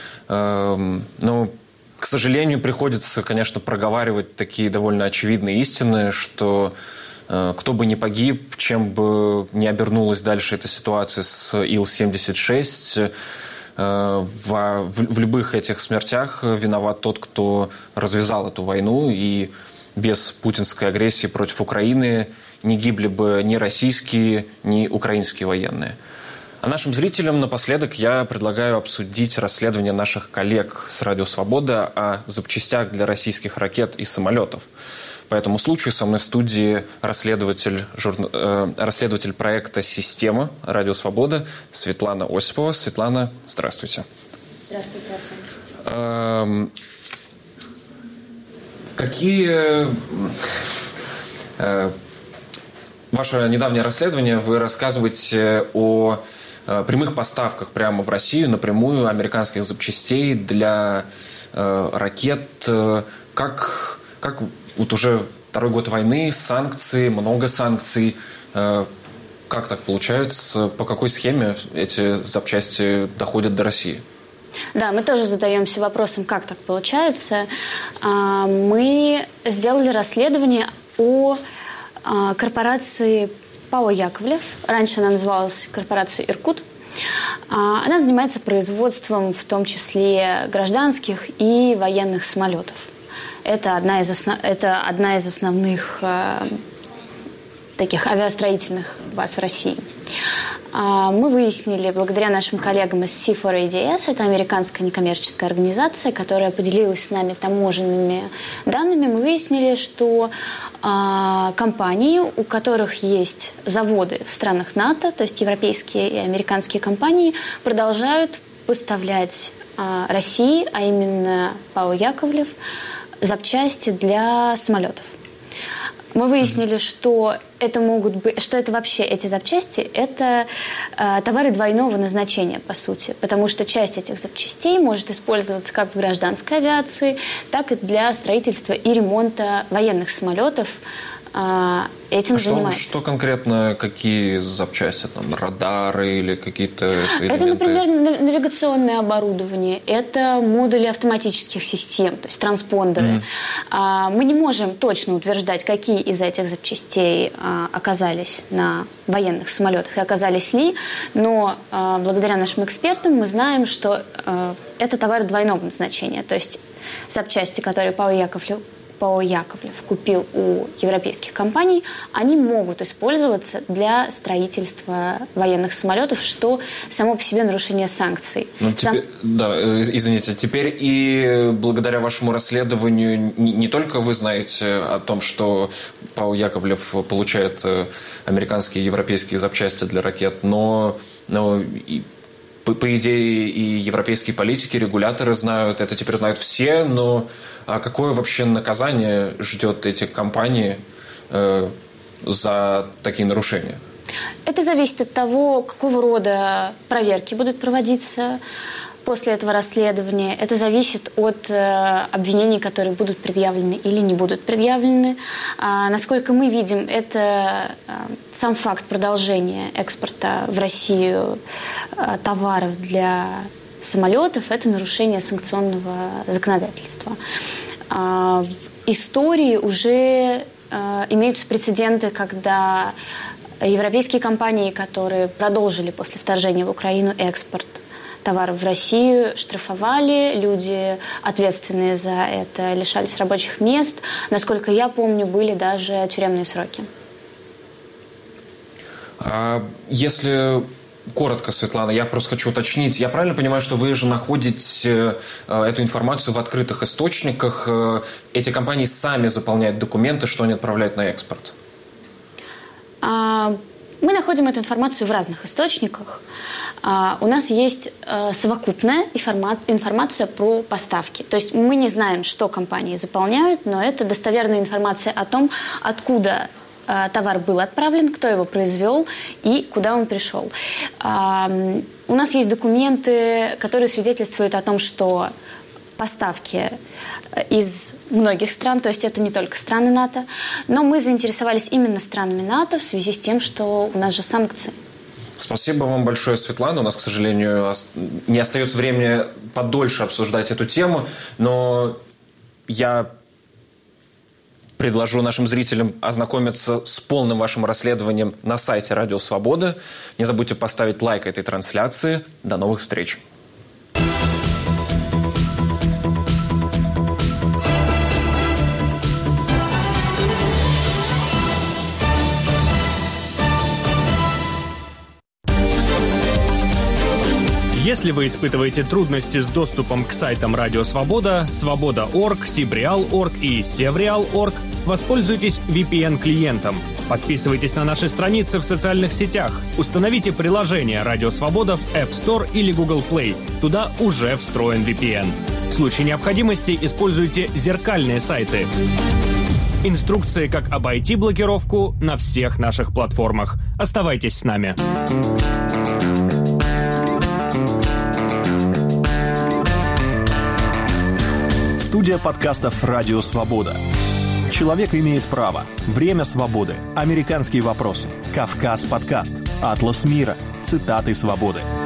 Speaker 1: Ну, к сожалению, приходится, конечно, проговаривать такие довольно очевидные истины, что кто бы ни погиб, чем бы ни обернулась дальше эта ситуация с Ил семьдесят шесть, в, в, в любых этих смертях виноват тот, кто развязал эту войну, и без путинской агрессии против Украины не гибли бы ни российские, ни украинские военные. А нашим зрителям напоследок я предлагаю обсудить расследование наших коллег с Радио Свобода о запчастях для российских ракет и самолетов. По этому случаю со мной в студии расследователь, журна... э, расследователь проекта «Система» Радио Свобода Светлана Осипова. Светлана, здравствуйте.
Speaker 24: Здравствуйте, Артем.
Speaker 1: Эм... Какие... Э, ваше недавнее расследование, вы рассказываете о прямых поставках прямо в Россию напрямую американских запчастей для э, ракет. Как, как вот уже второй год войны, санкции, много санкций. Э, как так получается? По какой схеме эти запчасти доходят до России?
Speaker 3: Да, мы тоже задаемся вопросом, как так получается. Мы сделали расследование о корпорации ПАО «Яковлев». Раньше она называлась корпорацией «Иркут». Она занимается производством, в том числе гражданских и военных самолетов. Это одна из, основ... Это одна из основных таких авиастроительных баз в России. Мы выяснили, благодаря нашим коллегам из си фор эй ди эс, это американская некоммерческая организация, которая поделилась с нами таможенными данными, мы выяснили, что а, компании, у которых есть заводы в странах НАТО, то есть европейские и американские компании, продолжают поставлять а, России, а именно ПАО «Яковлев», запчасти для самолетов. Мы выяснили, что это могут быть, что это вообще эти запчасти, это э, товары двойного назначения, по сути, потому что часть этих запчастей может использоваться как в гражданской авиации, так и для строительства и ремонта военных самолетов. Э, этим
Speaker 1: а что,
Speaker 3: занимаются.
Speaker 1: Что конкретно, какие запчасти, там, радары или какие-то элементы?
Speaker 3: Это, например, навигационное оборудование, это модули автоматических систем, то есть транспондеры. Mm-hmm. Мы не можем точно утверждать, какие из этих запчастей оказались на военных самолетах и оказались ли, но благодаря нашим экспертам мы знаем, что это товары двойного назначения, то есть запчасти, которые ПАО «Яковлев» ПАО «Яковлев» купил у европейских компаний, они могут использоваться для строительства военных самолетов, что само по себе нарушение санкций.
Speaker 1: Ну, теперь, Сам... Да, извините, теперь и благодаря вашему расследованию не, не только вы знаете о том, что ПАО «Яковлев» получает американские и европейские запчасти для ракет, но, но и По, по идее, и европейские политики, регуляторы знают, это теперь знают все, но а какое вообще наказание ждет эти компании э, за такие нарушения?
Speaker 3: Это зависит от того, какого рода проверки будут проводиться после этого расследования. Это зависит от э, обвинений, которые будут предъявлены или не будут предъявлены. А, насколько мы видим, это э, сам факт продолжения экспорта в Россию э, товаров для самолетов – это нарушение санкционного законодательства. А, в истории уже э, имеются прецеденты, когда европейские компании, которые продолжили после вторжения в Украину экспорт товаров в Россию, штрафовали, люди, ответственные за это, лишались рабочих мест. Насколько я помню, были даже тюремные сроки.
Speaker 1: А если коротко, Светлана, я просто хочу уточнить. Я правильно понимаю, что вы же находите эту информацию в открытых источниках? Эти компании сами заполняют документы, что они отправляют на экспорт?
Speaker 3: А... Мы находим эту информацию в разных источниках. У нас есть совокупная информация про поставки. То есть мы не знаем, что компании заполняют, но это достоверная информация о том, откуда товар был отправлен, кто его произвел и куда он пришел. У нас есть документы, которые свидетельствуют о том, что поставки из многих стран, то есть это не только страны НАТО, но мы заинтересовались именно странами НАТО в связи с тем, что у нас же санкции.
Speaker 1: Спасибо вам большое, Светлана. У нас, к сожалению, не остается времени подольше обсуждать эту тему, но я предложу нашим зрителям ознакомиться с полным вашим расследованием на сайте Радио Свобода. Не забудьте поставить лайк этой трансляции. До новых встреч.
Speaker 2: Если вы испытываете трудности с доступом к сайтам Радио Свобода, Свобода точка орг, Сибреал точка орг и Севреал точка орг, воспользуйтесь ви пи эн-клиентом. Подписывайтесь на наши страницы в социальных сетях. Установите приложение Радио Свобода в App Store или Google Play. Туда уже встроен ви пи эн. В случае необходимости используйте зеркальные сайты. Инструкции, как обойти блокировку, на всех наших платформах. Оставайтесь с нами.
Speaker 4: Студия подкастов «Радио Свобода». Человек имеет право. Время свободы. Американские вопросы. Кавказ подкаст. Атлас мира. Цитаты свободы.